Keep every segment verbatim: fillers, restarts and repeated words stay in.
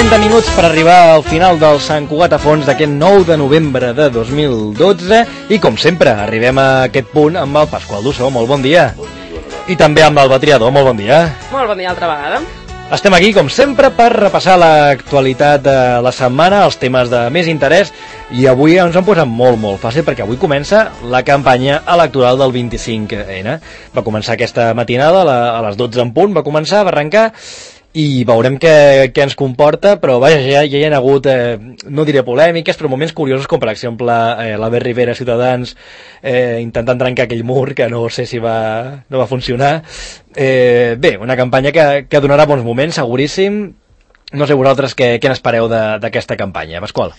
trenta minuts per arribar al final del Sant Cugat a Fons d'aquest nou de novembre de dos mil dotze i, com sempre, arribem a aquest punt amb el Pasqual Dussó. Molt bon dia. I també amb l'Alba Triadó. Molt bon dia. Molt bon dia altra vegada. Estem aquí, com sempre, per repassar l'actualitat de la setmana, els temes de més interès, i avui ens han posat molt, molt fàcil, perquè avui comença la campanya electoral del vint-i-cinc ena. Va començar aquesta matinada, a les dotze en punt, va començar, va arrencar, i veurem què, què ens comporta, però vaja, ja, ja hi ha hagut, eh, no diré polèmiques, però moments curiosos, com per exemple eh, l'Albert Rivera, Ciutadans, eh, intentant trencar aquell mur, que no sé si va, no va funcionar. Eh, bé, una campanya que, que donarà bons moments, seguríssim. No sé vosaltres què, què n'espereu d'aquesta campanya, Pasqual.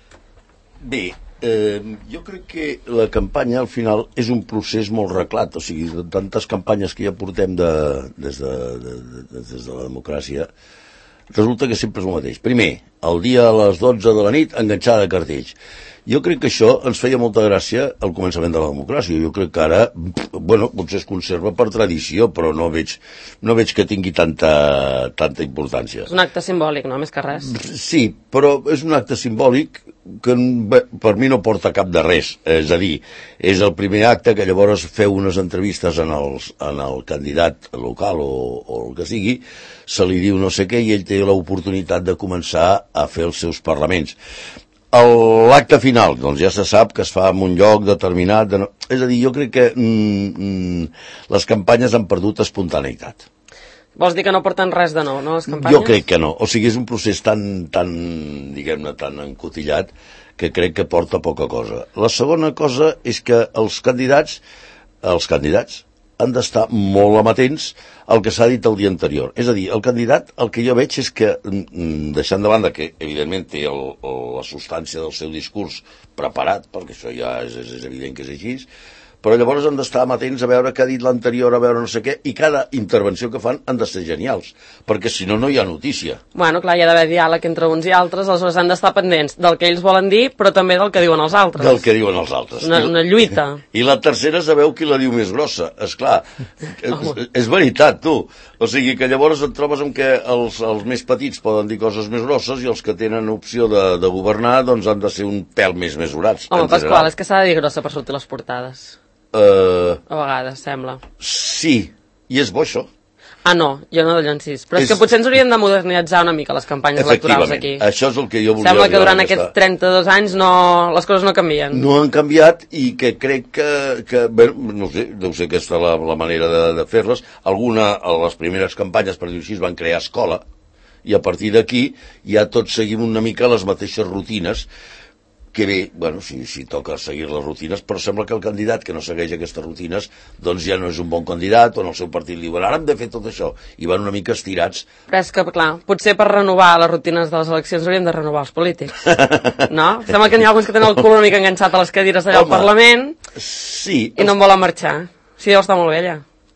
Bé, eh, jo crec que la campanya al final és un procés molt reclat, o sigui, de tantes campanyes que ja portem de, des, de, de, de, des de la democràcia, resulta que sempre és el mateix. Primer, el dia a les dotze de la nit, enganxada de cartells. Jo crec que això ens feia molta gràcia al començament de la democràcia. Jo crec que ara, bueno, potser es conserva per tradició, però no veig, no veig que tingui tanta, tanta importància. És un acte simbòlic, no?, més que res. Sí, però és un acte simbòlic que bé, per mi no porta cap de res. És a dir, és el primer acte que llavors feu unes entrevistes en, els, en el candidat local o, o el que sigui, se li diu no sé què i ell té l'oportunitat de començar a fer els seus parlaments. L'acte final, doncs ja se sap que es fa en un lloc determinat, de no... és a dir, jo crec que mm, mm, les campanyes han perdut espontaneïtat. Vols dir que no porten res de nou, no, les campanyes? Jo crec que no, o sigui, és un procés tan, tan diguem-ne, tan encotillat que crec que porta poca cosa. La segona cosa és que els candidats, els candidats han d'estar molt amatents al que s'ha dit el dia anterior. És a dir, el candidat, el que jo veig és que, deixant de banda que, evidentment, té el, el, la substància del seu discurs preparat, perquè això ja és, és, és evident que és així, però llavors han d'estar amatents a veure què ha dit l'anterior, a veure no sé què, i cada intervenció que fan han de ser genials, perquè si no, no hi ha notícia. Bueno, clar, hi ha d'haver diàleg entre uns i altres, aleshores han d'estar pendents del que ells volen dir, però també del que diuen els altres. Del que diuen els altres. Una, una lluita. I la tercera, sabeu qui la diu més grossa. Esclar, és, és veritat, tu. O sigui que llavors et trobes amb que els, els més petits poden dir coses més grosses i els que tenen opció de, de governar doncs han de ser un pèl més mesurats. Home, Pasqual, és que s'ha de dir grossa per sortir les portades. Uh, a vegades, sembla. Sí, i és bo això. Ah, no, jo no d'allò en sis. Però és, és que potser ens haurien de modernitzar una mica les campanyes electorals aquí. Això és el que jo volia... Sembla que durant aquests trenta-dos anys no, les coses no canvien. No han canviat i que crec que, que bé, no sé, deu ser aquesta la, la manera de, de fer-les. Alguna, a les primeres campanyes, per dir-ho així, van crear escola i a partir d'aquí ja tots seguim una mica les mateixes rutines que bé, bueno, si, si toca seguir les rutines, però sembla que el candidat que no segueix aquestes rutines doncs ja no és un bon candidat, o en el seu partit li diuen ara hem de fer tot això, i van una mica estirats. Però és que, clar, potser per renovar les rutines de les eleccions hauríem de renovar els polítics, no? Sembla que n'hi ha alguns que tenen el cul una mica enganxat a les cadires allà al Parlament sí, i no en volen marxar. Sí, deu estar molt bé allà.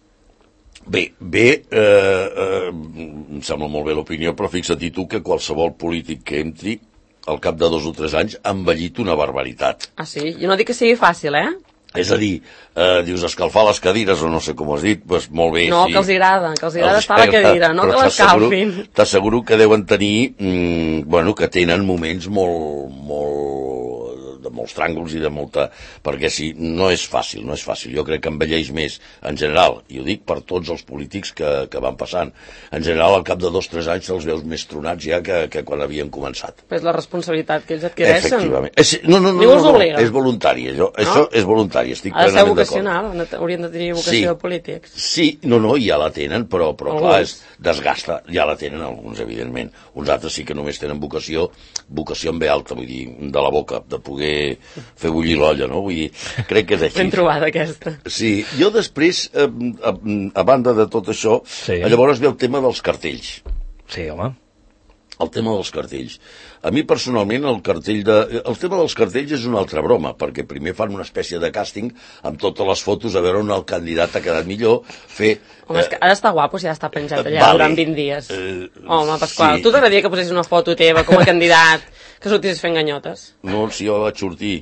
Bé, bé, eh, eh, em sembla molt bé l'opinió, però fixa't tu que qualsevol polític que entri al cap de dos o tres anys ha envellit una barbaritat. Ah, sí? Jo no dic que sigui fàcil, eh? És a dir, eh, dius escalfar les cadires o no sé com has dit, doncs molt bé. No, sí. que els agrada, que els agrada estar a la cadira, no que l'escalfin. T'asseguro que deuen tenir, mm, bueno, que tenen moments molt, molt, de molts tràngols i de molta... Perquè sí, no és fàcil, no és fàcil. Jo crec que envelleix més, en general, i ho dic per tots els polítics que, que van passant. En general, al cap de dos o tres anys se'ls veus més tronats ja que, que quan havien començat. Però és la responsabilitat que ells adquireixen. Efectivament. És, no, no, no, no, no, no, és voluntari, això, no? Això és voluntari, estic ha de ser plenament vocacional, haurien de tenir vocació sí. de polítics. Sí, no, no, ja la tenen, però, però clar, és, desgasta, ja la tenen alguns, evidentment. Uns altres sí que només tenen vocació, vocació en ve alta, vull dir, de la boca, de poder fer bullir l'olla, no? Vull dir, crec que és així. Ben trobada, aquesta. Sí, jo després, a, a, a banda de tot això, sí. llavors ve el tema dels cartells. Sí, home. El tema dels cartells. A mi, personalment, el cartell de... El tema dels cartells és una altra broma, perquè primer fan una espècie de càsting amb totes les fotos a veure on el candidat ha quedat millor, fer... Home, és que ha d'estar guapo si ha d'estar penjat allà vale. durant vint dies. Eh, Home, Pasqual, sí. tu t'agradaria que posessis una foto teva com a candidat, que sortissis fent ganyotes? No, si jo vaig sortir.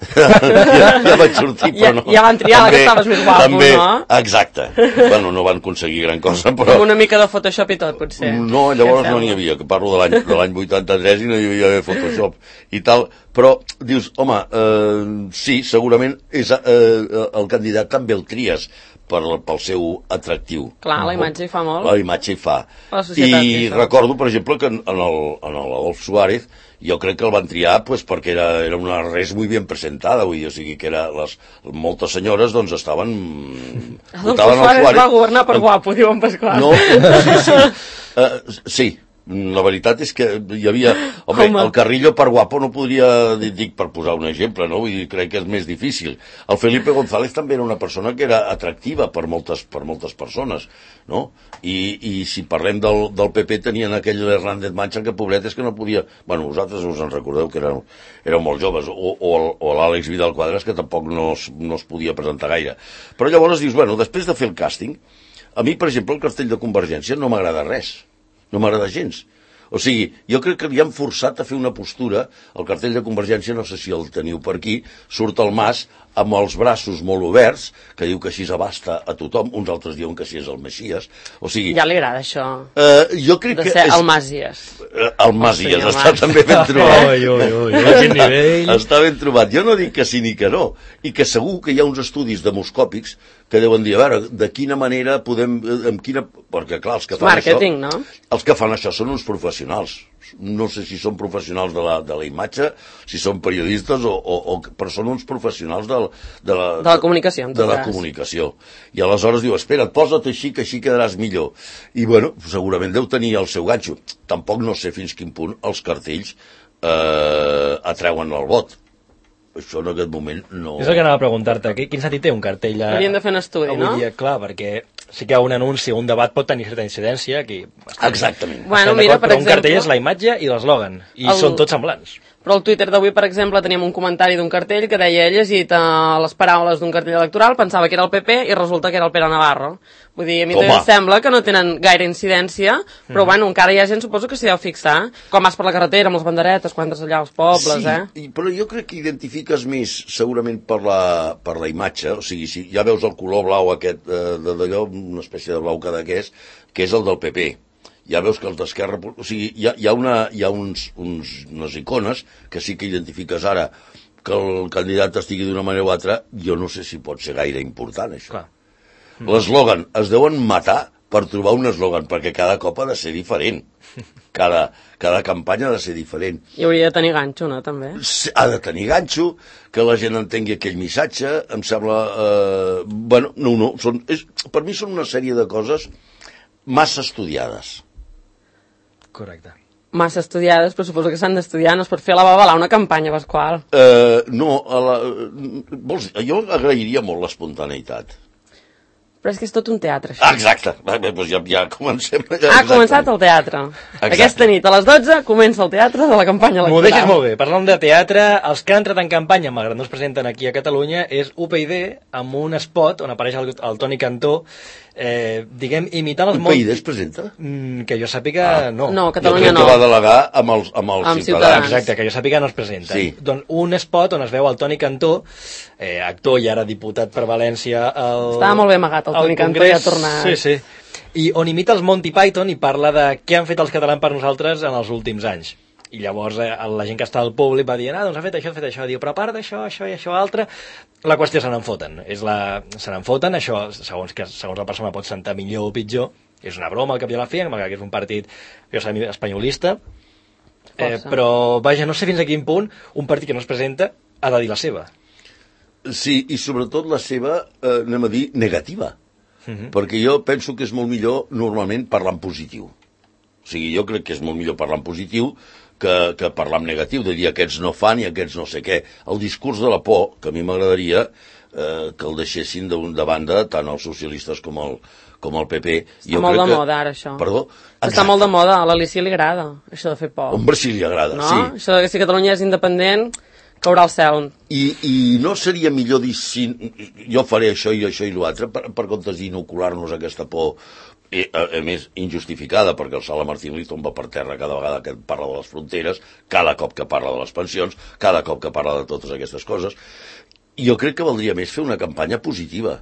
ja, ja vaig sortir, però no. Ja, ja van triar la que estaves més guapo, també, no? Exacte. Bueno, no van aconseguir gran cosa, però... Amb una mica de Photoshop i tot, potser. No, llavors no n'hi havia, que parlo de l'any de l'any vuitanta-tres i no hi havia Photoshop i tal, però dius, home, eh, sí, segurament és, eh, el candidat també el tries per, pel seu atractiu. Clar, la imatge hi fa molt. La imatge hi fa. La societat hi I fa. recordo, per exemple, que en el, en l'Adolf Suárez jo crec que el van triar pues, perquè era, era una res muy bien presentada, vull dir, o sigui que era les, moltes senyores doncs estaven... Adolf Suárez va governar per guapo, diu en Pasqual. No, sí, sí. Uh, sí, la veritat és que hi havia... Home, home. El Carrillo per guapo no podria... Dic per posar un exemple, no? Vull dir, crec que és més difícil. El Felipe González també era una persona que era atractiva per moltes, per moltes persones, no? I, i si parlem del, del P P tenien aquell Hernández Mancha que pobret és que no podia... Bueno, vosaltres us en recordeu que éreu, éreu molt joves, o, o, o l'Àlex Vidal Quadras que tampoc no es, no es podia presentar gaire. Però llavors dius, bueno, després de fer el càsting, a mi, per exemple, el cartell de Convergència no m'agrada res. No m'agrada gens. O sigui, jo crec que li han forçat a fer una postura, el cartell de Convergència, no sé si el teniu per aquí, surt el Mas amb els braços molt oberts, que diu que així abasta a tothom, uns altres diuen que així és el Messies. O sigui... Ja li agrada això, eh, jo crec de que ser és... el Masies. Eh, el Masies, El està Mas. també ben trobat. Oi, oi, oi, oi, quin nivell. Està ben trobat. Jo no dic que sí ni que no, i que segur que hi ha uns estudis demoscòpics que deuen dir, a veure, de quina manera podem... Amb quina... Perquè, clar, els que fan Marketing, això... no? Els que fan això són uns professionals. No sé si són professionals de la, de la imatge, si són periodistes, o, o, o, però són uns professionals de la, de la, de la comunicació, en tot de la cas. comunicació. I aleshores diu, espera't, posa't així, que així quedaràs millor. I, bueno, segurament deu tenir el seu ganxo. Tampoc no sé fins quin punt els cartells eh, atreuen el vot. Això en aquest moment no... És el que anava a preguntar-te, quin sentit té un cartell a... Hauríem de fer un estudi, avui no? Dia, clar, perquè sí que un anunci o un debat pot tenir certa incidència, aquí... Exactament. Bueno, mira, per però exemple... un cartell és la imatge i l'eslògan, i El- són tots semblants. Però al Twitter d'avui, per exemple, teníem un comentari d'un cartell que deia he llegit uh, les paraules d'un cartell electoral, pensava que era el P P i resulta que era el Pere Navarro. Vull dir, a mi Home. també em sembla que no tenen gaire incidència, però Mm. bueno, encara hi ha gent, suposo que s'hi deu fixar. Com vas per la carretera amb les banderetes, quan entres allà als pobles, sí, eh? i, però jo crec que identifiques més segurament per la, per la imatge, o sigui, si ja veus el color blau aquest eh, de d'allò, una espècie de blau cadaqués, que és el del P P. Ja veus que els d'Esquerra... O sigui, hi ha, hi ha, una, hi ha uns, uns, unes icones que sí que identifiques ara que el candidat estigui d'una manera o altra, jo no sé si pot ser gaire important, això. Clar. L'eslògan, es deuen matar per trobar un eslògan, perquè cada cop ha de ser diferent. Cada, cada campanya ha de ser diferent. I hauria de tenir ganxo, no, també? Ha de tenir ganxo, que la gent entengui aquell missatge, em sembla... Eh, bueno, no, no, són, és, per mi són una sèrie de coses massa estudiades. Correcte. Massa estudiades, però suposo que s'han d'estudiar, no es pot fer a la babalà una campanya, Pasqual. Eh, no, a la, vols dir, jo agrairia molt l'espontaneïtat. Però és que és tot un teatre, això. Ah, exacte, va, bé, doncs ja, ja comencem. Ja, Ha començat el teatre. Exacte. Aquesta nit, a les dotze, comença el teatre de la campanya M'ho electoral. deixes molt bé. Parlant de teatre, els que han entrat en campanya, malgrat no es presenten aquí a Catalunya, és U P y D, amb un spot on apareix el, el Toni Cantó, eh, diguem, imitant els... Un país es presenta? Mm, que jo sàpiga, Ah. no. No, Jo Catalunya crec no. que va delegar amb els, amb els Amb ciutadans. ciutadans. Exacte, que jo sàpiga no es presenta. Sí. Doncs un spot on es veu el Toni Cantó, eh, actor i ara diputat per València... El, Estava molt bé amagat, el al Toni Cantó, Congrés, ja ha tornat. Sí, sí. I on imita els Monty Python i parla de què han fet els catalans per nosaltres en els últims anys. I llavors eh, la gent que està al públic va dient, ah, doncs ha fet això, ha fet això. Diu, però a part d'això, això i això altre, la qüestió se n'en foten. És la... Se n'en foten, això, segons, que, segons la persona pot sentar millor o pitjor. És una broma al cap i a la fi, malgrat que és un partit, jo sé, espanyolista. Eh, Força. però, vaja, no sé fins a quin punt un partit que no es presenta ha de dir la seva. Sí, i sobretot la seva, eh, anem a dir, negativa. Mhm. Perquè jo penso que és molt millor normalment parlar en positiu. O sigui, jo crec que és molt millor parlar en positiu que, que parlar en negatiu, de dir aquests no fan i aquests no sé què. El discurs de la por, que a mi m'agradaria eh, que el deixessin de, de banda tant els socialistes com el, com el P P. Està molt de que... moda ara, això. Perdó? Està Exacte. molt de moda, a l'Alicia li agrada, això de fer por. Hombre, sí li agrada, no? sí. Això que si Catalunya és independent, caurà al cel. I, i no seria millor dir si jo faré això i això i l'altre, per, per comptes d'inocular-nos aquesta por, i, a, a més, injustificada, perquè el Sala Martín li tomba per terra cada vegada que parla de les fronteres, cada cop que parla de les pensions, cada cop que parla de totes aquestes coses. Jo crec que valdria més fer una campanya positiva.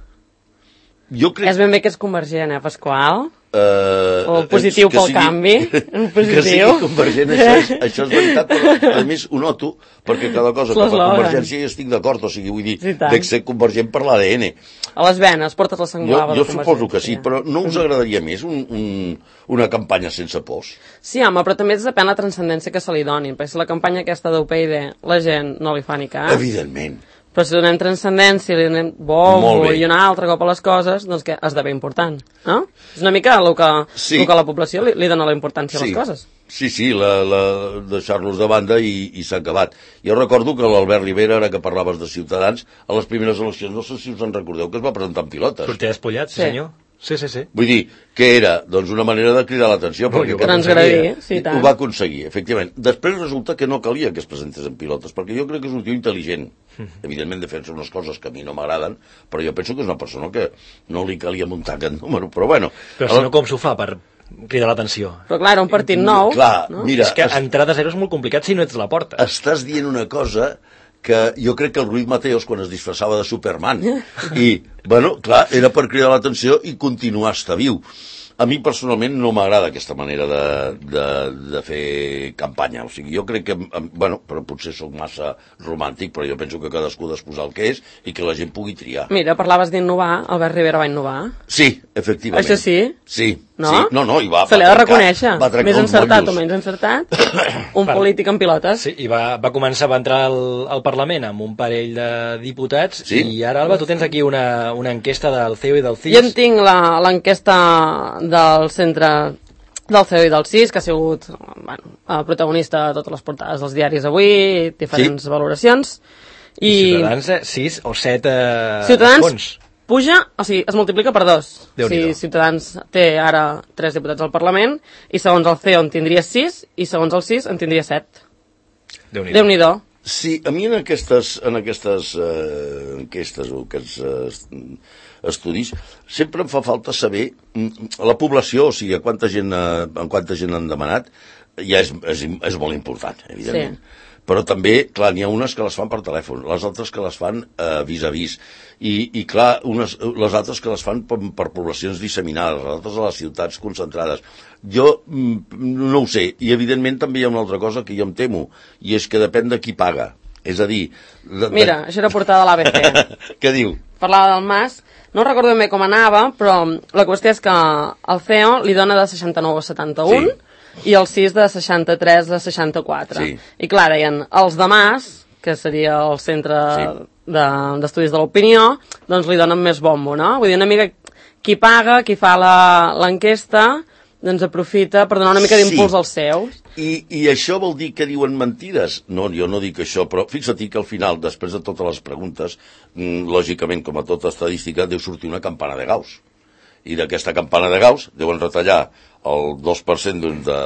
Jo crec... És ben bé que és convergent, eh, Pasqual? Uh, o positiu pel sigui, canvi? Un positiu. Que sigui convergent, això és, això és veritat, però a més ho noto, perquè cada cosa que fa Convergència hi estic d'acord, o sigui, vull dir, sí, dec ser convergent per l'A D N. A les venes, portes la sang blava. Jo, jo suposo que sí, però no us agradaria més un, un, una campanya sense pors? Sí, home, però també depèn la transcendència que se li doni, perquè si la campanya aquesta d'U P I D la gent no li fa ni cas... Evidentment. Però si donem transcendència, li donem bombo i un altre cop a les coses, doncs que esdevé important, no? És una mica el que, sí. el que la població li, li dona la importància sí. a les coses. Sí, sí, la, la, deixar-los de banda i, i s'ha acabat. Jo recordo que l'Albert Rivera, ara que parlaves de Ciutadans, a les primeres eleccions, no sé si us en recordeu, que es va presentar en pilotes. Sortia despullat, sí, sí, senyor. Sí, sí, sí. Vull dir, que era, doncs, una manera de cridar l'atenció, perquè que transgredir, sí, ho va aconseguir, efectivament. Després resulta que no calia que es presentés en pilotes, perquè jo crec que és un tio intel·ligent. Evidentment defensa unes coses que a mi no m'agraden, però jo penso que és una persona que no li calia muntar aquest número, però bueno... Però si no, com s'ho fa per cridar l'atenció? Però clar, un partit nou... Clar, no? mira... És que entrar de zero és molt complicat si no ets la porta. Estàs dient una cosa... que jo crec que el Ruiz Mateos, quan es disfressava de Superman, i, bueno, clar, era per cridar l'atenció i continuar a estar viu. A mi, personalment, no m'agrada aquesta manera de, de, de fer campanya. O sigui, jo crec que, bueno, però potser sóc massa romàntic, però jo penso que cadascú ha d'exposar el que és i que la gent pugui triar. Mira, parlaves d'innovar, Albert Rivera va innovar. Sí, efectivament. Això sí? Sí. No? Sí. No, no, i va... Se li ha de reconèixer. Més encertat o menys encertat, un per... polític en pilotes. Sí, i va, va començar, va entrar al, al Parlament amb un parell de diputats, sí? I ara, Alba, tu tens aquí una, una enquesta del C E O i del C I S. Jo en tinc l'enquesta del centre del C E O i del C I S, que ha sigut bueno, el protagonista de totes les portades dels diaris avui, diferents sí? valoracions. I, I Ciutadans, sis o set eh, Ciutadans fons. Puja, o sigui, es multiplica per dos. Si Ciutadans té ara tres diputats al Parlament, i segons el C E O en tindria sis, i segons el C I S en tindria set. Déu-n'hi-do. Déu-n'hi-do. Sí, a mi en aquestes, en aquestes eh, enquestes o aquests eh, estudis sempre em fa falta saber la població, o sigui, a quanta gent, eh, en quanta gent han demanat, ja és, és, és molt important, evidentment. Sí. Però també, clar, n'hi ha unes que les fan per telèfon, les altres que les fan eh, vis a vis, i, i clar, unes, les altres que les fan per, per poblacions disseminades, les altres a les ciutats concentrades. Jo no ho sé, i evidentment també hi ha una altra cosa que jo em temo, i és que depèn de qui paga. És a dir... De, Mira, de... això era portada de l'A B C. Què diu? Parlava del Mas, no recordo ben bé com anava, però la qüestió és que el C E O li dona de seixanta-nou a setanta-un, sí. I el C I S de seixanta-tres a seixanta-quatre. Sí. I clar, deien, els de Mas, que seria el centre sí. d'estudis de, de l'opinió, doncs li donen més bombo, no? Vull dir, una mica qui paga, qui fa l'enquesta, doncs aprofita per donar una mica d'impuls sí. als seus. I, I això vol dir que diuen mentides? No, jo no dic això, però fixa't que al final, després de totes les preguntes, lògicament, com a tota estadística, deu sortir una campana de Gauss. I d'aquesta campana de Gauss deuen retallar el dos per cent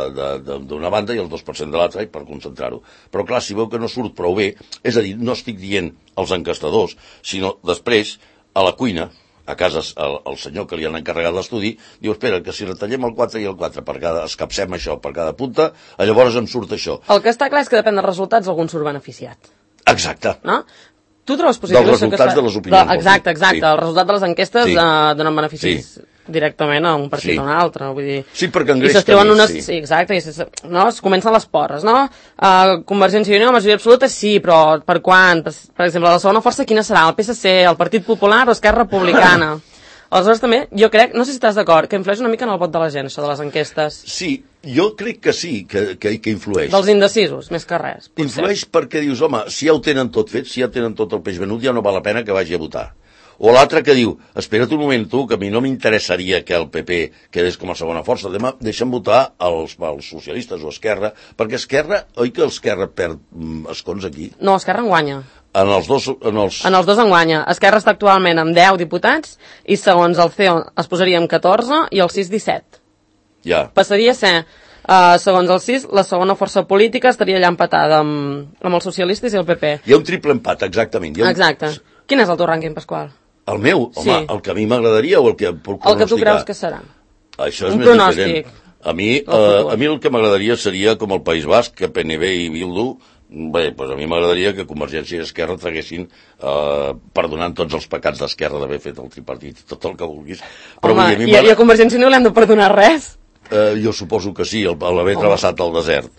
d'una banda i el dos per cent de l'altra per concentrar-ho. Però clar, si veu que no surt prou bé, és a dir, no estic dient als encastadors, sinó després, a la cuina, a casa el, el senyor que li han encarregat l'estudi, diu, espera, que si retallem el quatre i el quatre, per cada, escapcem això per cada punta, llavors em surt això. El que està clar és que depèn dels resultats, algun surt beneficiat. Exacte. No? Tu trobes positiu... Dels resultats de les opinions. De, exacte, exacte. Sí. El resultat de les enquestes sí. uh, donen beneficis sí. directament a un partit sí. o a un altre. Vull dir... Sí, perquè engreix també, unes... sí. sí. exacte, i es, no? es comencen les porres, no? Uh, Convergència i Unió, majoria absoluta, sí, però per quan? Per, per exemple, la segona força quina serà? El P S C, el Partit Popular o Esquerra Republicana? Aleshores també, jo crec, no sé si estàs d'acord, que influeix una mica en el vot de la gent, això de les enquestes. Sí, jo crec que sí, que, que, que influeix. Dels indecisos, més que res. Influeix perquè dius, home, si ja ho tenen tot fet, si ja tenen tot el peix venut, ja no val la pena que vagi a votar. O l'altre que diu, espera't un moment tu, que a mi no m'interessaria que el P P quedés com a segona força, demà deixa'm votar els, els socialistes o Esquerra, perquè Esquerra, oi que Esquerra perd mm, escons aquí? No, Esquerra en guanya. En els dos... En els... en els dos en guanya. Esquerra està actualment amb deu diputats i segons el C E O es posaria amb catorze i el sis disset. Ja. Passaria a ser, uh, segons el sis, la segona força política estaria allà empatada amb, amb els socialistes i el P P. Hi ha un triple empat, exactament. Hi ha un... Exacte. Quin és el teu rànquing, Pasqual? El meu? Home, Sí. el que a mi m'agradaria o el que puc El que tu creus que serà? Això és Un més pronòstic. diferent. A mi, El eh, futur. a mi el que m'agradaria seria com el País Basc, que P N B i Bildu, bé, doncs a mi m'agradaria que Convergència i Esquerra traguessin, eh, perdonant tots els pecats d'Esquerra d'haver fet el tripartit, tot el que vulguis. Però Home, vull dir, a mi i, a- i a m'agrada- Convergència no li han de perdonar res? eh, jo suposo que sí, el- l'haver travessat el desert.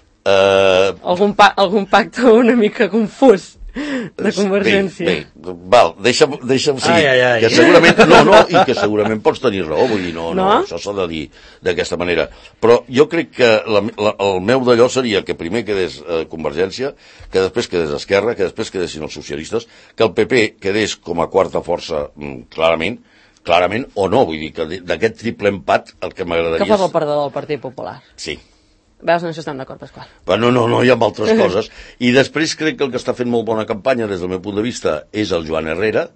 Eh, Algun, pa algun pacte una mica confús de Convergència. Bé, bé, val, deixa'm, deixa'm sí, Ai, ai, ai. que segurament, no, no, i que segurament pots tenir raó, vull dir, no, no, No? això s'ha de dir d'aquesta manera. Però jo crec que la, la, el meu d'allò seria que primer quedés eh, Convergència, que després quedés Esquerra, que després quedessin els socialistes, que el P P quedés com a quarta força, mm, clarament, clarament, o no, vull dir, que d'aquest triple empat el que m'agradaria... Que fas el perdedor del Partit Popular? Sí. Veus, en això estem d'acord, Pasqual. Però no, no, no, hi ha altres coses. I després crec que el que està fent molt bona campanya, des del meu punt de vista, és el Joan Herrera,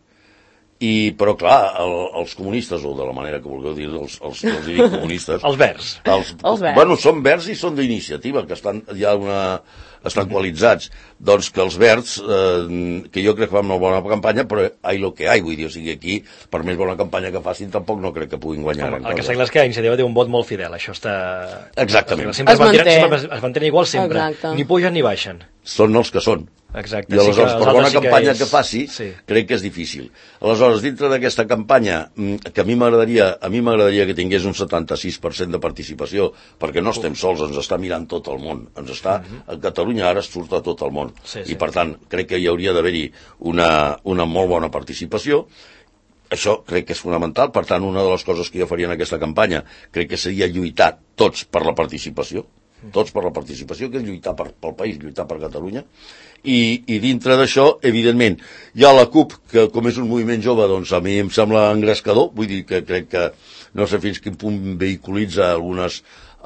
i, però clar, el, els comunistes, o de la manera que vulgueu dir, els, els, els dic comunistes... Els verds. Els, Els verds. Bueno, són verds i són d'iniciativa, que estan, hi ha una, estan coalitzats. Doncs que els verds, eh, que jo crec que fan una bona campanya, però ai lo que ai, vull dir, o sigui, aquí, per més bona campanya que facin, tampoc no crec que puguin guanyar gran El que cosa. està clar és que Iniciativa té un vot molt fidel, això està... Exactament. Sempre Es es, mantenen, manté. sempre es- es mantenen igual sempre. Exacte. Ni pugen ni baixen. Són els que són. Exacte. I aleshores, sí que per els bona altres sí que campanya és- que faci, Sí. crec que és difícil. Aleshores, dintre d'aquesta campanya, mm, que a mi m'agradaria a mi m'agradaria que tingués un setanta-sis per cent de participació, perquè no estem sols, ens està mirant tot el món. Ens està, a Catalunya ara es surt a tot el món. Sí, sí. I, per tant, crec que hi hauria d'haver-hi una, una molt bona participació. Això crec que és fonamental. Per tant, una de les coses que jo faria en aquesta campanya crec que seria lluitar tots per la participació, tots per la participació, que és lluitar per, pel país, lluitar per Catalunya. I, i dintre d'això, evidentment, hi ha la CUP, que com és un moviment jove, doncs a mi em sembla engrescador, vull dir que crec que no sé fins quin punt vehiculitza algunes,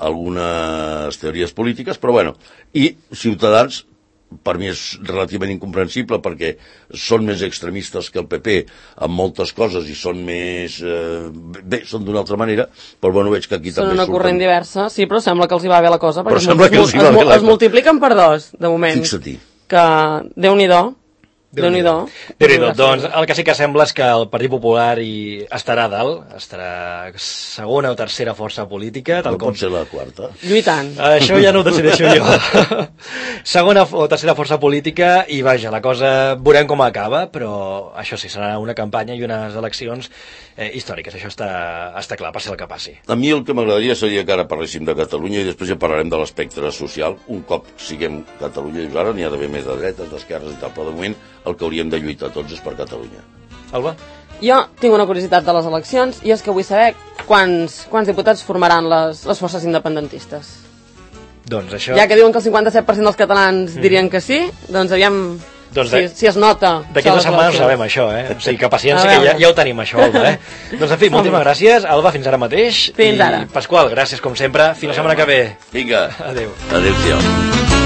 algunes teories polítiques, però bueno, i Ciutadans, per mi és relativament incomprensible perquè són més extremistes que el P P en moltes coses i són més... Eh, bé, són d'una altra manera, però bueno, veig que aquí Són també una corrent diversa, sí, però sembla que els hi va bé la cosa, Però perquè sembla es, que els hi va es, bé la es cosa. multipliquen per dos, de moment. Fixa-t'hi. Que, Déu-n'hi-do, Déu-n'hi-do. Déu-n'hi-do. Doncs el que sí que sembla és que el Partit Popular hi estarà a dalt, estarà segona o tercera força política, tal No com... pot ser la quarta. Lluitant. Això ja no ho decideixo jo. Segona o tercera força política i vaja, la cosa veurem com acaba, però això sí, serà una campanya i unes eleccions eh, històriques, això està, està clar, passi el que passi. A mi el que m'agradaria seria que ara parléssim de Catalunya i després ja parlarem de l'espectre social. Un cop siguem Catalunya, i ara n'hi ha d'haver més de dretes, d'esquerres i tal, però de moment el que hauríem de lluitar tots és per Catalunya. Alba? Jo tinc una curiositat de les eleccions i és que vull saber quants, quants diputats formaran les, les forces independentistes. Doncs això... Ja que diuen que el cinquanta-set per cent dels catalans dirien que sí, doncs aviam Doncs si, de- si es nota. D'aquí això dues a les setmanes ho eleccions. sabem, això, eh? O sigui, que paciència, A que ja, veure. ja ho tenim, això, Alba, eh? Doncs, en fi, moltíssimes gràcies. Alba, fins ara mateix. Fins I, ara. Pasqual, gràcies, com sempre. Fins la setmana que ve. Vinga, Adéu. adéu-siau.